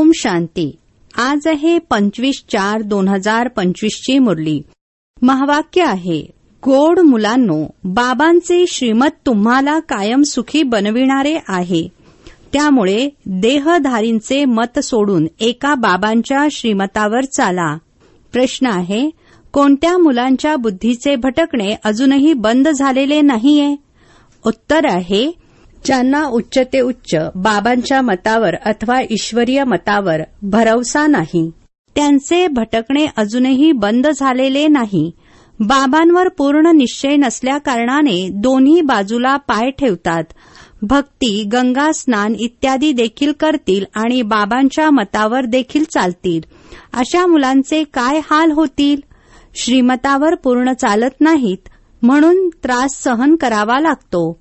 ओम शांती. आज आहे 25/4/2025 ची मुरली. महावाक्य आहे, गोड मुलांनो, बाबांचे श्रीमत तुम्हाला कायम सुखी बनविणारे आहे. त्यामुळे देहधारींचे मत सोडून एका बाबांच्या श्रीमतावर चाला. प्रश्न आहे, कोणत्या मुलांच्या बुद्धीचे भटकणे अजूनही बंद झालेले नाहीये? उत्तर आहे, ज्यांना उच्च ते उच्च बाबांच्या मतावर अथवा ईश्वरीय मतावर भरवसा नाही, त्यांचे भटकणे अजूनही बंद झालेले नाही. बाबांवर पूर्ण निश्चय नसल्याकारणाने दोन्ही बाजूला पाय ठेवतात. भक्ती, गंगा स्नान इत्यादी देखील करतील आणि बाबांच्या मतावर देखील चालतील. अशा मुलांचे काय हाल होतील? श्रीमतावर पूर्ण चालत नाहीत म्हणून त्रास सहन करावा लागतो.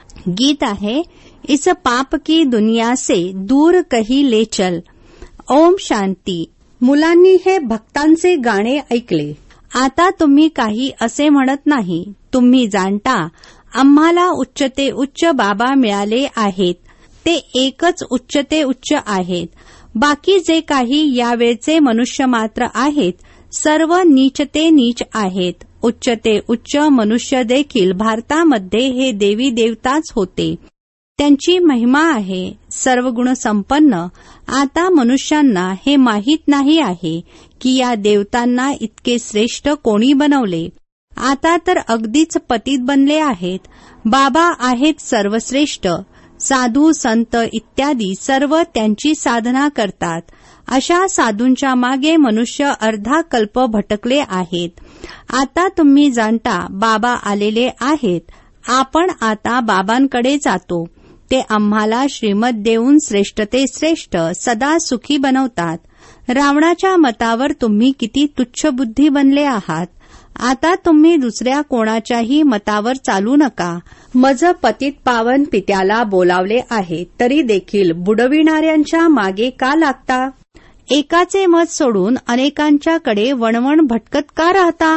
गीत आहे, इस पाप की दुनिया से दूर कही ले चल. ओम शांती. मुलांनी हे भक्तांचे गाणे ऐकले. आता तुम्ही काही असे म्हणत नाही. तुम्ही जाणता, आम्हाला उच्च ते उच्च बाबा मिळाले आहेत. ते एकच उच्च ते उच्च आहेत. बाकी जे काही यावेळचे मनुष्य मात्र आहेत, सर्व नीच ते नीच आहेत. उच्च ते उच्च मनुष्य देखील भारतामध्ये हे देवी देवताच होते. त्यांची महिमा आहे, सर्व गुण संपन्न. आता मनुष्यांना हे माहीत नाही आहे की या देवतांना इतके श्रेष्ठ कोणी बनवले. आता तर अगदीच पतित बनले आहेत. बाबा आहेत सर्वश्रेष्ठ. साधू संत इत्यादी सर्व त्यांची साधना करतात. अशा साधूंच्या मागे मनुष्य अर्धा कल्प भटकले आहेत. आता तुम्ही जाणता, बाबा आलेले आहेत. आपण आता बाबांकडे जातो. ते आम्हाला श्रीमत देऊन श्रेष्ठ ते श्रेष्ठ सदा सुखी बनवतात. रावणाच्या मतावर तुम्ही किती तुच्छ बुद्धी बनले आहात. आता तुम्ही दुसऱ्या कोणाच्याही मतावर चालू नका. मज पतित पावन पित्याला बोलावले आहे तरी देखील बुडविणाऱ्यांच्या मागे का लागता? एकाचे मत सोडून अनेकांच्याकडे वणवण भटकत का राहता?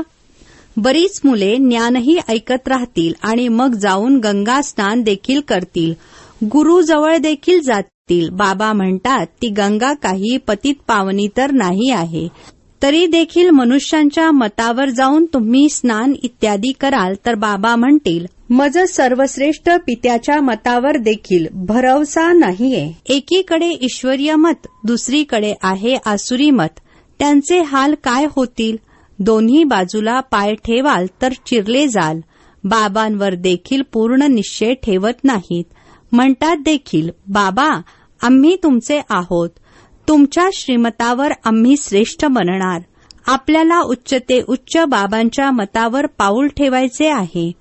बरीच मुले ज्ञानही ऐकत राहतील आणि मग जाऊन गंगा स्नान देखील करतील. गुरुजवळ देखील जातील. बाबा म्हणतात, ती गंगा काही पतित पावनी तर नाही आहे. तरी देखील मनुष्यांच्या मतावर जाऊन तुम्ही स्नान इत्यादी कराल तर बाबा म्हणतील, मज सर्वश्रेष्ठ पित्याच्या मतावर देखील भरवसा नाहीये. एकीकडे ईश्वरीय मत, दुसरीकडे आहे आसुरी मत. त्यांचे हाल काय होतील? दोन्ही बाजूला पाय ठेवाल तर चिरले जाल. बाबांवर देखील पूर्ण निश्चय ठेवत नाहीत. म्हणतात देखील, बाबा आम्ही तुमचे आहोत. तुमच्या श्रीमतावर आम्ही श्रेष्ठ बनणार. आपल्याला उच्च ते उच्च बाबांच्या मतावर पाऊल ठेवायचे आहे.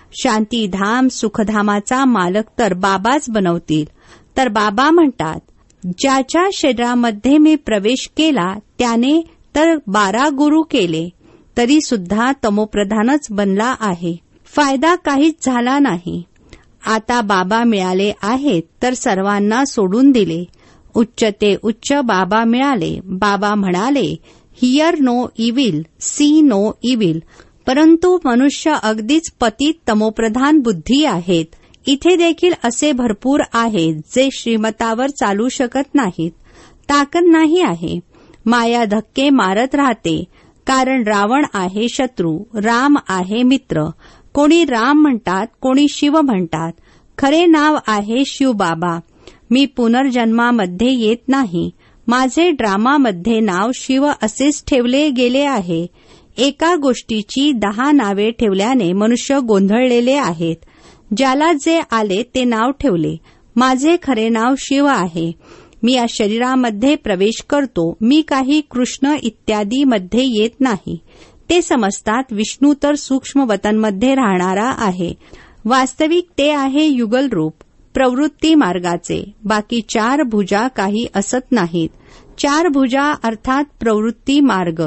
शांतीधाम सुखधामाचा मालक तर बाबाच बनवतील. तर बाबा म्हणतात, ज्याच्या शरीरामध्ये मी प्रवेश केला त्याने तर 12 गुरु केले तरी सुद्धा तमोप्रधानच बनला आहे. फायदा काहीच झाला नाही. आता बाबा मिळाले आहेत तर सर्वांना सोडून दिले. उच्च ते उच्च बाबा मिळाले. बाबा म्हणाले, hear no evil, see no evil. परंतु मनुष्य अगदीच पतित तमोप्रधान बुद्धी आहेत. इथे देखील असे भरपूर आहेत जे श्रीमतावर चालू शकत नाहीत. ताकद नाही आहे. माया धक्के मारत राहते. कारण रावण आहे शत्रू, राम आहे मित्र. कोणी राम म्हणतात, कोणी शिव म्हणतात. खरे नाव आहे शिवबाबा. मी पुनर्जन्मामध्ये येत नाही. माझे ड्रामामध्ये नाव शिव असेच ठेवले गेले आहे. एका गोष्टीची 10 नावे ठेवल्याने मनुष्य गोंधळलेले आहेत. ज्याला जे आले ते नाव ठेवले. माझे खरे नाव शिव आहे. मी या शरीरामध्ये प्रवेश करतो. मी काही कृष्ण इत्यादी मध्ये येत नाही. ते समजतात विष्णू तर सूक्ष्म वतनमध्ये राहणारा आहे. वास्तविक ते आहे युगल रूप प्रवृत्ती मार्गाचे. बाकी 4 भुजा काही असत नाहीत. 4 भुजा अर्थात प्रवृत्ती मार्ग.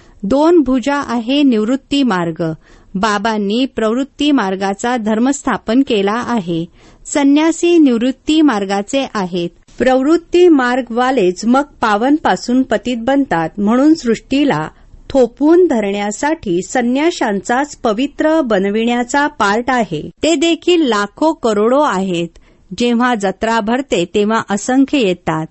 2 भुजा आहे निवृत्ती मार्ग. बाबांनी प्रवृत्ती मार्गाचा धर्म स्थापन केला आहे. संन्यासी निवृत्ती मार्गाचे आहेत. प्रवृत्ती मार्गवालेच मग पावनपासून पतित बनतात. म्हणून सृष्टीला थोपवून धरण्यासाठी संन्याशांचाच पवित्र बनविण्याचा पार्ट आहे. ते देखील लाखो करोडो आहेत. जेव्हा जत्रा भरते तेव्हा असंख्य येतात.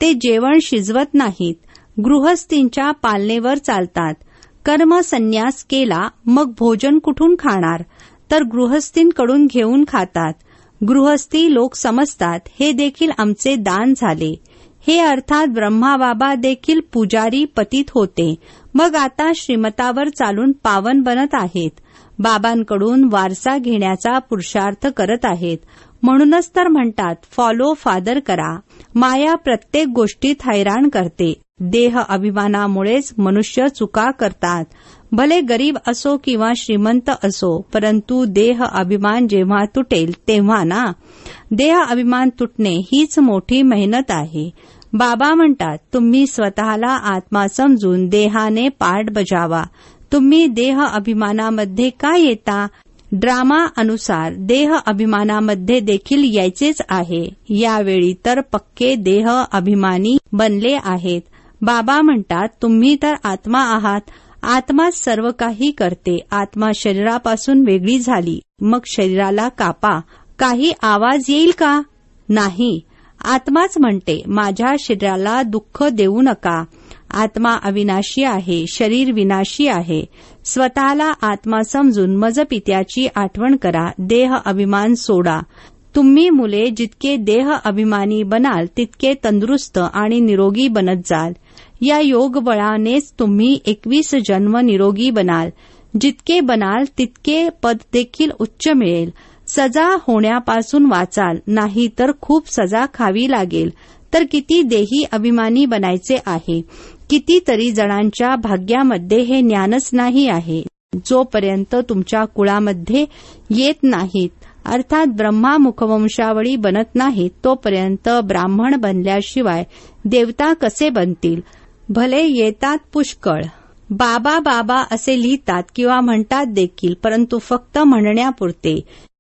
ते जेवण शिजवत नाहीत. गृहस्थींच्या पालनेवर चालतात. कर्मसन्यास केला मग भोजन कुठून खाणार, तर गृहस्थींकडून घेऊन खातात. गृहस्थी लोक समजतात हे देखील आमचे दान झाले. हे अर्थात ब्रह्माबाबा देखील पुजारी पतित होते, मग आता श्रीमतावर चालून पावन बनत आहेत. बाबांकडून वारसा घेण्याचा पुरुषार्थ करत आहेत. म्हणूनच तर म्हणतात फॉलो फादर करा. माया प्रत्येक गोष्टीत हैराण करते. देह अभिमानामुळेच मनुष्य चुका करतात. भले गरीब असो किंवा श्रीमंत असो, परंतु देह अभिमान जेव्हा तुटेल तेव्हा ना. देह अभिमान तुटणे हीच मोठी मेहनत आहे. बाबा म्हणतात तुम्ही स्वतःला आत्मा समजून देहाने पाठ बजावा. तुम्ही देह अभिमानामध्ये का येता? ड्रामा अनुसार देह अभिमानामध्ये देखील यायचेच आहे. यावेळी तर पक्के देह अभिमानी बनले आहेत. बाबा म्हणतात तुम्ही तर आत्मा आहात. आत्मा सर्व काही करते. आत्मा शरीरापासून वेगळी झाली मग शरीराला कापा. काही आवाज येईल का? नाही. आत्माच म्हणते माझ्या शरीराला दुःख देऊ नका. आत्मा अविनाशी आहे, शरीर विनाशी आहे. स्वतःला आत्मा समजून मजपित्याची आठवण करा. देह अभिमान सोडा. तुम्ही मुले जितके देह अभिमानी बनाल तितके तंदुरुस्त आणि निरोगी बनत जाल. या योग बळानेच तुम्ही 21 जन्म निरोगी बनाल. जितके बनाल तितके पद देखील उच्च मिळेल. सजा होण्यापासून वाचाल, नाही तर खूप सजा खावी लागेल. तर किती देही अभिमानी बनायचे आहे. कितीतरी जणांच्या भाग्यामध्ये हे ज्ञानच नाही आहे. जोपर्यंत तुमच्या कुळामध्ये येत नाहीत, अर्थात ब्रह्मा मुखवंशावळी बनत नाहीत, तोपर्यंत ब्राह्मण बनल्याशिवाय देवता कसे बनतील? भले येतात पुष्कळ. बाबा बाबा असे लिहितात किंवा म्हणतात देखील, परंतु फक्त म्हणण्यापुरते.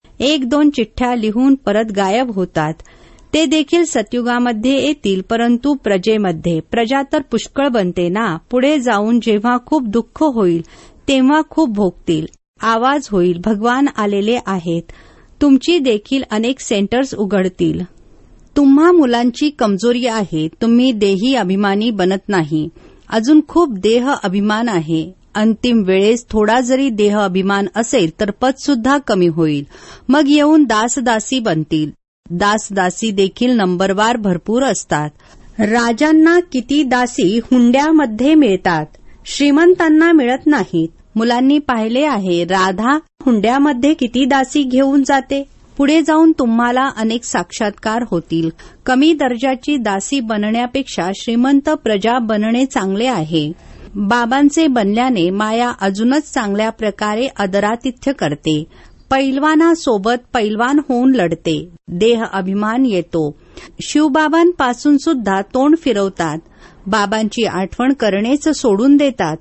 1-2 चिठ्ठ्या लिहून परत गायब होतात. ते देखील सतयुगामध्ये येतील, परंतु प्रजेमध्ये. प्रजा तर पुष्कळ बनते ना. पुढे जाऊन जेव्हा खूप दुःख होईल तेव्हा खूप भोगतील. आवाज होईल भगवान आलेले आहेत. तुमची देखील अनेक सेंटर्स उघडतील. तुम्हा मुलांची कमजोरी आहे. तुम्ही देही अभिमानी बनत नाही. अजून खूप देह अभिमान आहे. अंतिम वेळेस थोडा जरी देह अभिमान असेल तर पद सुद्धा कमी होईल. मग येऊन दासदासी बनतील. दासदासी देखील नंबरवार भरपूर असतात. राजांना किती दासी हुंड्यामध्ये मिळतात, श्रीमंतांना मिळत नाहीत. मुलांनी पाहिले आहे राधा हुंड्यामध्ये किती दासी घेऊन जाते. पुढे जाऊन तुम्हाला अनेक साक्षात्कार होतील. कमी दर्जाची दासी बनण्यापेक्षा श्रीमंत प्रजा बनणे चांगले आहे. बाबांचे बनल्याने माया अजूनच चांगल्या प्रकारे आदरातिथ्य करते. पैलवानासोबत पैलवान होऊन लढते. देह अभिमान येतो. शिवबाबांपासून सुद्धा तोंड फिरवतात. बाबांची आठवण करणेच सोडून देतात.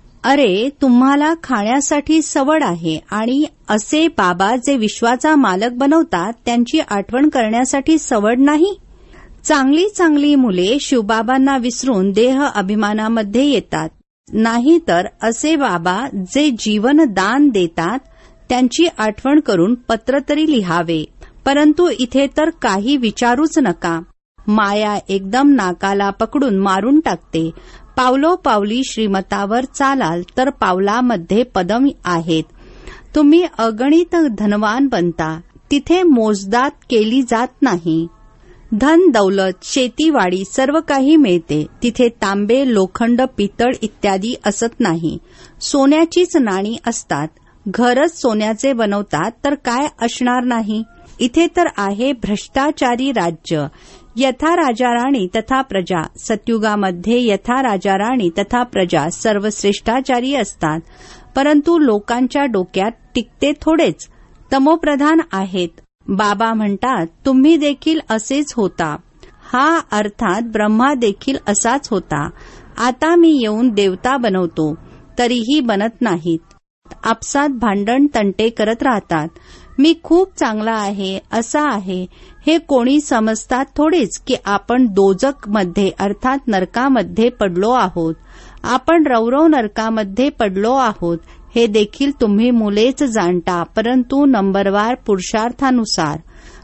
अरे तुम्हाला खाण्यासाठी सवड आहे आणि असे बाबा जे विश्वाचा मालक बनवतात त्यांची आठवण करण्यासाठी सवड नाही. चांगली चांगली मुले शिवबाबांना विसरून देह अभिमानामध्ये येतात. नाहीतर असे बाबा जे जीवन दान देतात त्यांची आठवण करून पत्र तरी लिहावे. परंतु इथे तर काही विचारूच नका. माया एकदम नाकाला पकडून मारून टाकते. पावलोपावली श्रीमतावर चालाल तर पावलामध्ये पदम आहेत. तुम्ही अगणित धनवान बनता. तिथे मोजदाद केली जात नाही. धन दौलत शेतीवाडी सर्व काही मिळते. तिथे तांबे लोखंड पितळ इत्यादी असत नाही. सोन्याचीच नाणी असतात. घरच सोन्याचे बनवतात तर काय असणार नाही. इथे तर आहे भ्रष्टाचारी राज्य. यथा राजा राणी तथा प्रजा. सतयुगामध्ये यथा राजा राणी तथा प्रजा सर्व श्रेष्ठाचारी असतात. परंतु लोकांच्या डोक्यात टिकते थोडेच. तमोप्रधान आहेत. बाबा म्हणतात तुम्ही देखील असेच होता. हा अर्थात ब्रह्मा देखील असाच होता. आता मी येऊन देवता बनवतो तरीही बनत नाहीत. आपसात भांडण तंटे करत राहतात. मी खूप चांगला आहे, असा आहे. हे कोणी समजतात थोडेच की आपण दोजकमध्ये अर्थात नरकामध्ये पडलो आहोत. आपण रौरव नरकामध्ये पडलो आहोत हे देखील तुम्ही मुलेच जाणता, परंतु नंबरवार पुरुषार्थानुसार.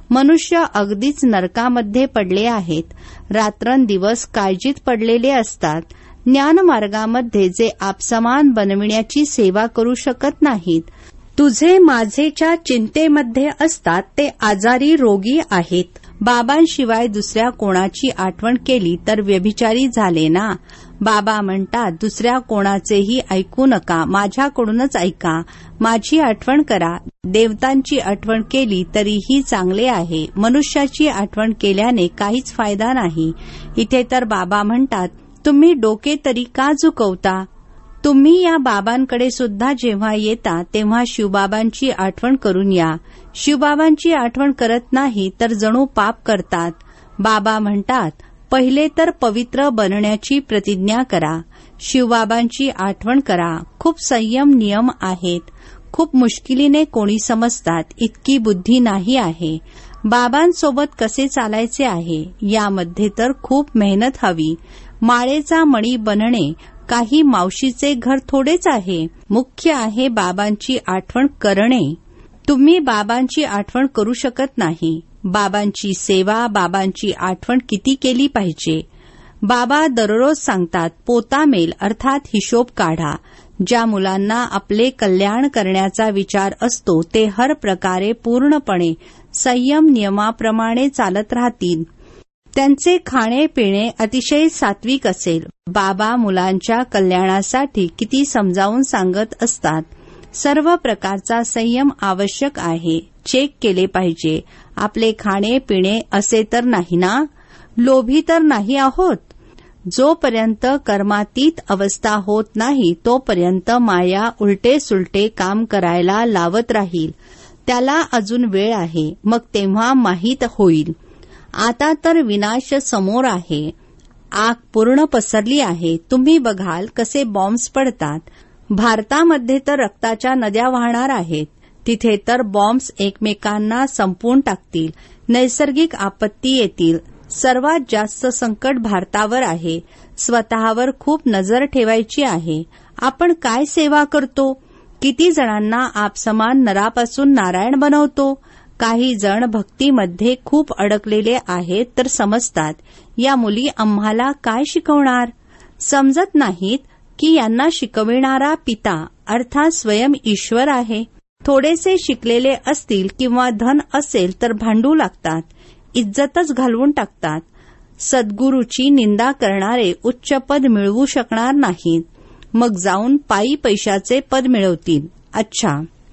मनुष्य अगदीच नरकामध्ये पडले आहेत. रात्रंदिवस काळजीत पडलेले असतात. ज्ञानमार्गामध्ये जे आपसमान बनविण्याची सेवा करू शकत नाहीत, तुझे माझेच्या चिंतेमध्ये असतात, ते आजारी रोगी आहेत. बाबांशिवाय दुसऱ्या कोणाची आठवण केली तर व्यभिचारी झाले ना. बाबा म्हणतात, दुसऱ्या कोणाचेही ऐकू नका, माझ्याकडूनच ऐका, माझी आठवण करा. देवतांची आठवण केली तरीही चांगले आहे, मनुष्याची आठवण केल्याने काहीच फायदा नाही. इथे तर बाबा म्हणतात, तुम्ही डोके तरी का झुकवता? तुम्ही या बाबांकडे सुद्धा जेव्हा येता तेव्हा शिवबाबांची आठवण करून या. शिवबाबांची आठवण करत नाही तर जणू पाप करतात. बाबा म्हणतात, पहिले तर पवित्र बनण्याची प्रतिज्ञा करा. शिवबाबांची आठवण करा. खूप संयम नियम आहेत. खूप मुश्किलीने कोणी समजतात, इतकी बुद्धी नाही आहे. बाबांसोबत कसे चालायचे आहे यामध्ये तर खूप मेहनत हवी. माळेचा मणी बनणे काही मावशीचे घर थोडेच आहे. मुख्य आहे बाबांची आठवण करणे. तुम्ही बाबांची आठवण करू शकत नाही. बाबांची सेवा, बाबांची आठवण किती केली पाहिजे? बाबा दररोज सांगतात, पोतामेल अर्थात हिशोब काढा. ज्या मुलांना आपले कल्याण करण्याचा विचार असतो ते हर प्रकारे पूर्णपणे संयम नियमाप्रमाणे चालत राहतील. त्यांचे खाणे पिणे अतिशय सात्विक असेल. बाबा मुलांच्या कल्याणासाठी किती समजावून सांगत असतात. सर्व प्रकारचा संयम आवश्यक आहे. चेक केले पाहिजे. आपले खाणे पिणे असे तर नाही ना? लोभी तर नाही आहोत? जोपर्यंत कर्मातीत अवस्था होत नाही तोपर्यंत माया उलटे सुलटे काम करायला लावत राहील. त्याला अजून वेळ आहे, मग तेव्हा माहीत होईल. आता तर विनाश समोर आहे. आग पूर्ण पसरली आहे. तुम्ही बघाल कसे बॉम्ब्स पडतात. भारतामध्ये तर रक्ताच्या नद्या वाहणार आहेत. तिथे तर बॉम्ब्स एकमेकांना संपवून टाकतील. नैसर्गिक आपत्ती येतील. सर्वात जास्त संकट भारतावर आहे. स्वतःवर खूप नजर ठेवायची आहे. आपण काय सेवा करतो? किती जणांना आपसमान नरापासून नारायण बनवतो? काही जण भक्तीमध्ये खूप अडकलेले आहेत तर समजतात, या मुली आम्हाला काय शिकवणार? समजत नाहीत की यांना शिकविणारा पिता अर्थात स्वयं ईश्वर आहे. थोडेसे शिकलेले असतील किंवा धन असेल तर भांडू लागतात. इज्जतच घालवून टाकतात. सद्गुरूची निंदा करणारे उच्च पद मिळवू शकणार नाहीत. मग जाऊन पायी पैशाचे पद मिळवतील. अच्छा,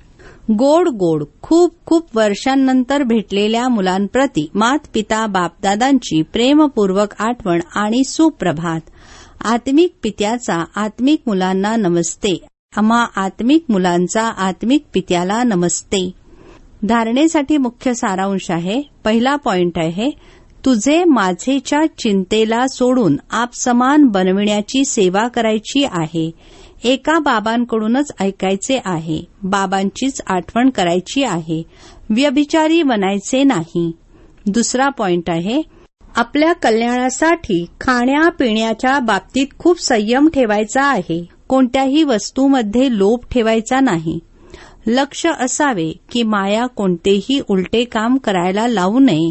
गोड गोड खूप खूप वर्षांनंतर भेटलेल्या मुलांप्रती मात पिता बापदादांची प्रेमपूर्वक आठवण आणि सुप्रभात. आत्मिक पित्याचा आत्मिक मुलांना नमस्ते. आम्हा आत्मिक मुलांचा आत्मिक पित्याला नमस्ते. धारणेसाठी मुख्य सारांश आहे. पहिला पॉइंट आहे, तुझे माझेच्या चिंतेला सोडून आपसमान बनविण्याची सेवा करायची आहे. एका बाबांकडूनच ऐकायचे आहे. बाबांचीच आठवण करायची आहे. व्यभिचारी बनायचे नाही. दुसरा पॉइंट आहे, आपल्या कल्याणासाठी खाण्यापिण्याच्या बाबतीत खूप संयम ठेवायचा आहे. कोणत्याही वस्तूमध्ये लोभ ठेवायचा नाही. लक्ष असावे की माया कोणतेही उलटे काम करायला लावू नये.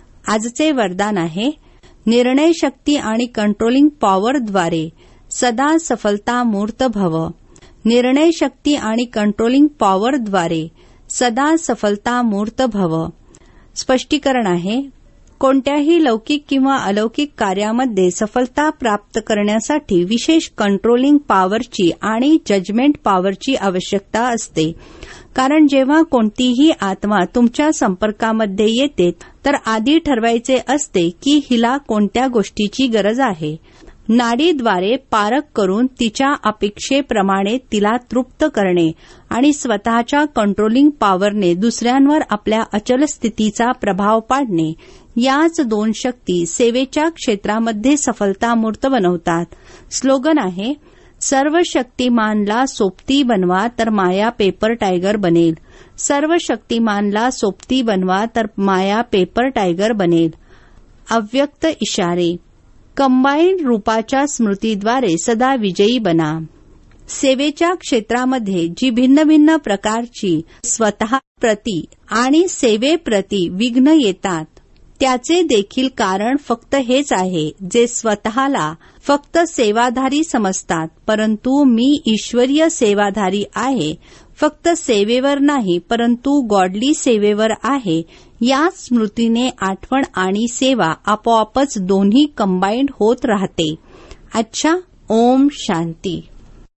आजचे वरदान आहे, निर्णय शक्ती आणि कंट्रोलिंग पॉवरद्वारे सदा सफलता मूर्त भव. निर्णय शक्ती आणि कंट्रोलिंग पॉवरद्वारे सदा सफलता मूर्त भव. स्पष्टीकरण आहे, कोणत्याही लौकिक किंवा अलौकिक कार्यामध्ये सफलता प्राप्त करण्यासाठी विशेष कंट्रोलिंग पॉवरची आणि जजमेंट पॉवरची आवश्यकता असते. कारण जेव्हा कोणतीही आत्मा तुमच्या संपर्कामध्ये येते तर आधी ठरवायचे असते की हिला कोणत्या गोष्टीची गरज आहे. नाडीद्वारे पारख करून तिच्या अपेक्षेप्रमाणे तिला तृप्त करणे आणि स्वतःच्या कंट्रोलिंग पॉवरने दुसऱ्यांवर आपल्या अचल स्थितीचा प्रभाव पाडणे, याच दोन शक्ती सेवेच्या क्षेत्रामध्ये सफलता मूर्त बनवतात. स्लोगन आहे, सर्व शक्तिमानला सोबती बनवा तर माया पेपर टायगर बनेल. सर्व शक्तिमानला सोबती बनवा तर माया पेपर टायगर बनेल. अव्यक्त इशारे. कंबाईंड रूपाच्या स्मृतीद्वारे सदा विजयी बना. सेवेच्या क्षेत्रामध्ये जी भिन्न भिन्न प्रकारची स्वतः प्रती आणि सेवेप्रती विघ्न येतात, त्याचे देखील कारण फक्त हेच आहे, जे स्वतःला फक्त सेवाधारी समजतात. परंतु मी ईश्वरीय सेवाधारी आहे, फक्त सेवेवर नाही परंतु गॉडली सेवेवर आहे. या स्मृतीने आठवण आणि सेवा आपोआपच दोन्ही कंबाईंड होत राहते. अच्छा, ओम शांती.